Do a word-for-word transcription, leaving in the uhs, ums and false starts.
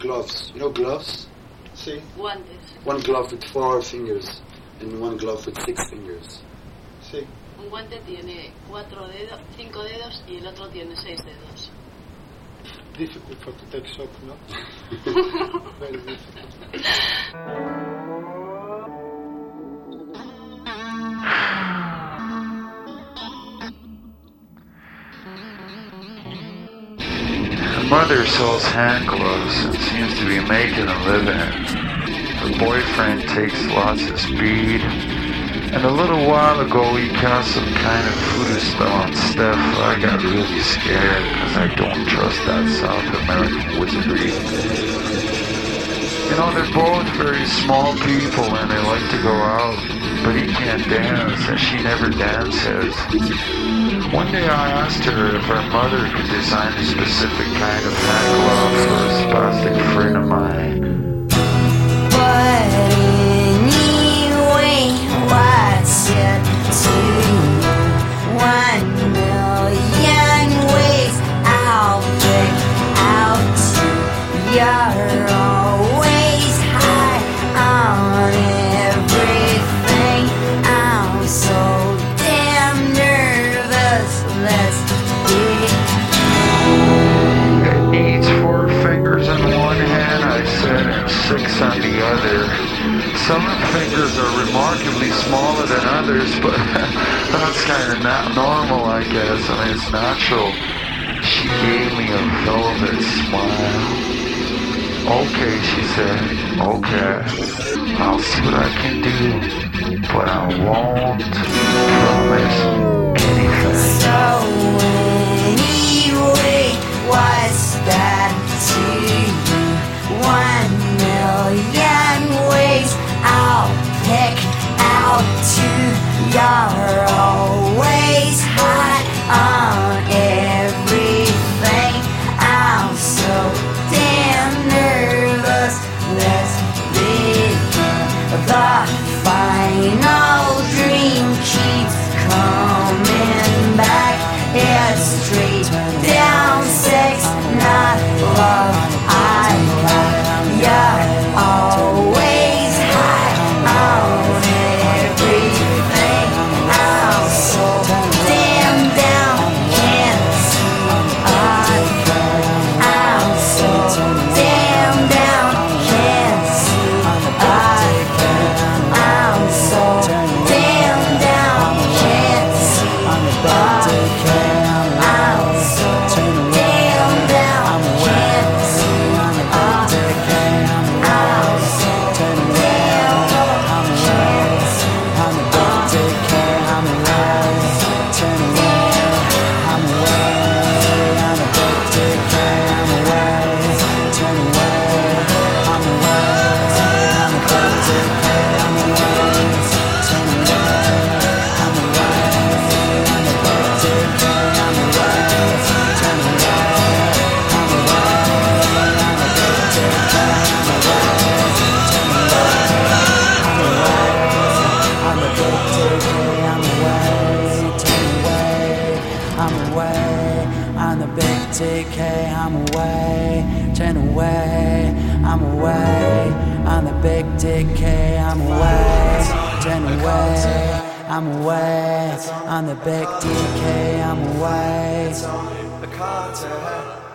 gloves. You know gloves? Sí. Guantes. One glove with four fingers and one glove with six fingers. Sí. Un guante tiene cuatro dedos, cinco dedos y el otro tiene seis dedos. Difficult for to take shock, no? Very difficult. Her mother sells hand gloves and seems to be making a living. Her boyfriend takes lots of speed. And a little while ago he cast some kind of voodoo spell on Steph. I got really scared because I don't trust that South American wizardry. You know, they're both very small people and they like to go out, but he can't dance and she never dances. One day I asked her if her mother could design a specific kind of hand glove for a spastic friend of mine. But anyway, what's it to one million ways I'll pick out two. You're always high on everything. I'm so damn nervous. Let's get It needs four fingers in one hand, I said, and six on the other. Some fingers are remarkably smaller than others, but that's kind of not normal, I guess. I mean, it's natural. She gave me a velvet smile. Okay, she said, okay, I'll see what I can do, but I won't promise anything. so anyway, what's that to you? One million ways I'll pick out two. You're always hot on everything. I'm so damn nervous. Let's begin. The final dream keeps coming back. It's straight down sex, not love. I love you always high on everything. I'm so damn down, can't see I I'm so damn down, can't see I I'm so damn down, can't see I I'm so damn down, can't see I I'm so damn down, can't see I'm away on the big T K. I'm away, turn away. I'm away on the big T K. I'm away, turn away. I'm away on the big T K. I'm away. It's only a call to her.